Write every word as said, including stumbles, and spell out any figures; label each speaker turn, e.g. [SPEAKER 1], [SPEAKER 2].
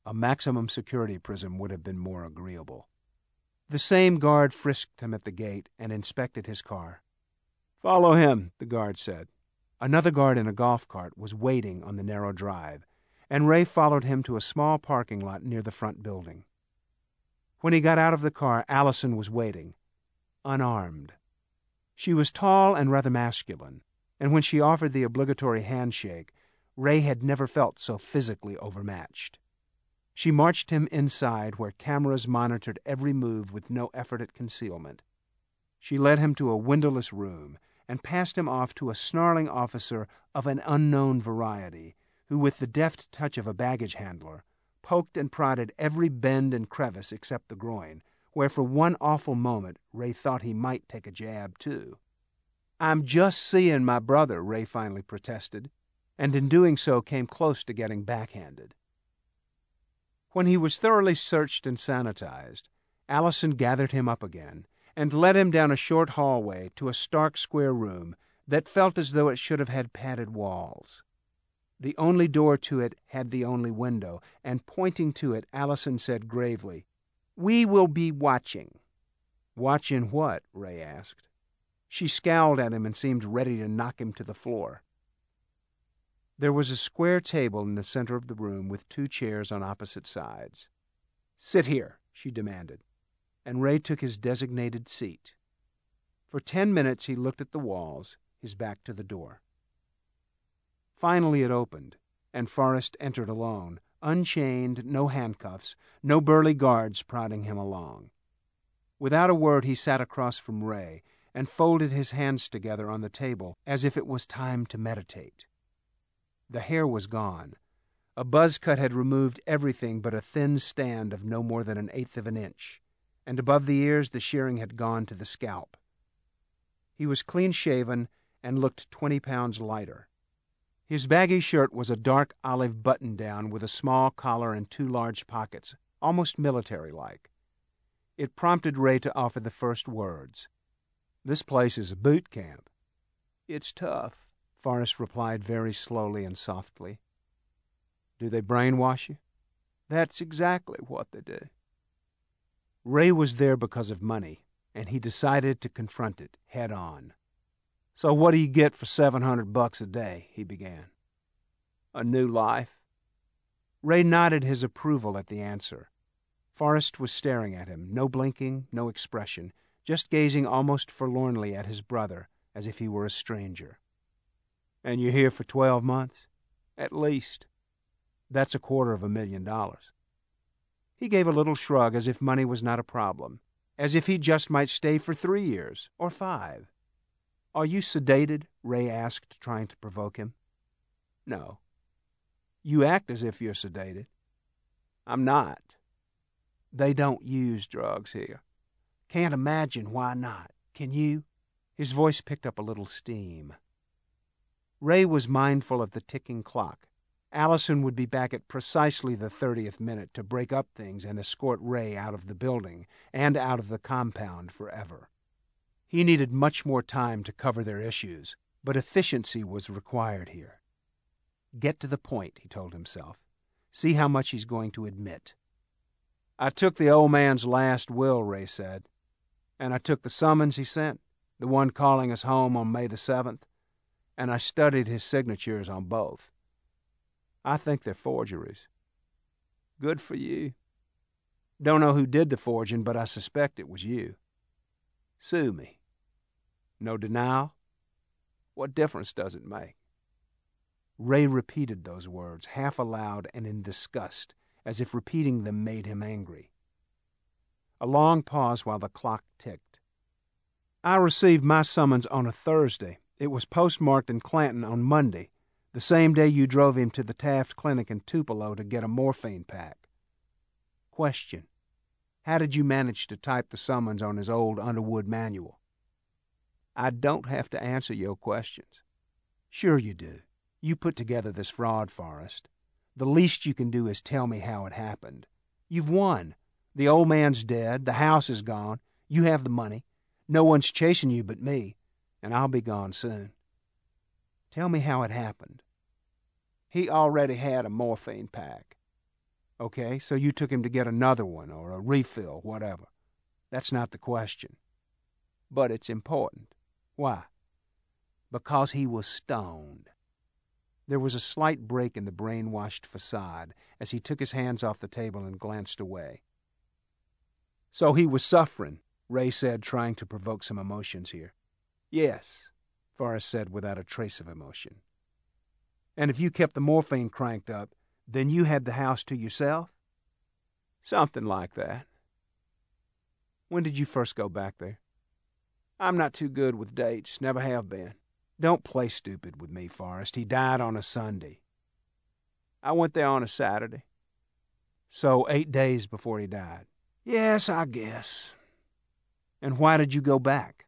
[SPEAKER 1] A maximum security prison would have been more agreeable. The same guard frisked him at the gate and inspected his car. "Follow him," the guard said. Another guard in a golf cart was waiting on the narrow drive, and Ray followed him to a small parking lot near the front building. When he got out of the car, Allison was waiting, unarmed. She was tall and rather masculine, and when she offered the obligatory handshake, Ray had never felt so physically overmatched. She marched him inside, where cameras monitored every move with no effort at concealment. She led him to a windowless room and passed him off to a snarling officer of an unknown variety, who, with the deft touch of a baggage handler, poked and prodded every bend and crevice except the groin, where for one awful moment Ray thought he might take a jab, too. "I'm just seeing my brother," Ray finally protested, and in doing so came close to getting backhanded. When he was thoroughly searched and sanitized, Allison gathered him up again and led him down a short hallway to a stark square room that felt as though it should have had padded walls. The only door to it had the only window, and pointing to it, Allison said gravely, "We will be watching." "Watching what?" Ray asked. She scowled at him and seemed ready to knock him to the floor. There was a square table in the center of the room with two chairs on opposite sides. "Sit here," she demanded, and Ray took his designated seat. For ten minutes he looked at the walls, his back to the door. Finally it opened, and Forrest entered alone, unchained, no handcuffs, no burly guards prodding him along. Without a word he sat across from Ray and folded his hands together on the table as if it was time to meditate. The hair was gone. A buzz cut had removed everything but a thin stand of no more than an eighth of an inch, and above the ears the shearing had gone to the scalp. He was clean-shaven and looked twenty pounds lighter. His baggy shirt was a dark olive button-down with a small collar and two large pockets, almost military-like. It prompted Ray to offer the first words. "This place is a boot camp." "It's tough," Forrest replied very slowly and softly. "Do they brainwash you?" "That's exactly what they do." Ray was there because of money, and he decided to confront it head on. "So what do you get for seven hundred bucks a day?" he began. "A new life." Ray nodded his approval at the answer. Forrest was staring at him, no blinking, no expression, just gazing almost forlornly at his brother, as if he were a stranger. "And you're here for twelve months?" "At least." "That's a quarter of a million dollars." He gave a little shrug, as if money was not a problem, as if he just might stay for three years, or five. "Are you sedated?" Ray asked, trying to provoke him. "No." "You act as if you're sedated." "I'm not." "They don't use drugs here." "Can't imagine why not. Can you?" His voice picked up a little steam. Ray was mindful of the ticking clock. Allison would be back at precisely the thirtieth minute to break up things and escort Ray out of the building and out of the compound forever. He needed much more time to cover their issues, but efficiency was required here. Get to the point, he told himself. See how much he's going to admit. "I took the old man's last will," Ray said, "and I took the summons he sent, the one calling us home on May the seventh, and I studied his signatures on both. I think they're forgeries." "Good for you." "Don't know who did the forging, but I suspect it was you." "Sue me." "No denial?" "What difference does it make?" Ray repeated those words, half aloud and in disgust, as if repeating them made him angry. A long pause while the clock ticked. "I received my summons on a Thursday. It was postmarked in Clanton on Monday, the same day you drove him to the Taft Clinic in Tupelo to get a morphine pack." Question: How did you manage to type the summons on his old Underwood manual? "I don't have to answer your questions." "Sure you do. You put together this fraud, Forrest. The least you can do is tell me how it happened. You've won. The old man's dead, the house is gone, you have the money, no one's chasing you but me, and I'll be gone soon. Tell me how it happened." "He already had a morphine pack." Okay, so you took him to get another one or a refill, whatever. That's not the question. But it's important. Why? Because he was stoned. There was a slight break in the brainwashed facade as he took his hands off the table and glanced away. So he was suffering, Ray said, trying to provoke some emotions here. Yes, Forrest said without a trace of emotion. And if you kept the morphine cranked up, then you had the house to yourself? Something like that. When did you first go back there? I'm not too good with dates, never have been. Don't play stupid with me, Forrest. He died on a Sunday. I went there on a Saturday. So eight days before he died. Yes, I guess. And why did you go back?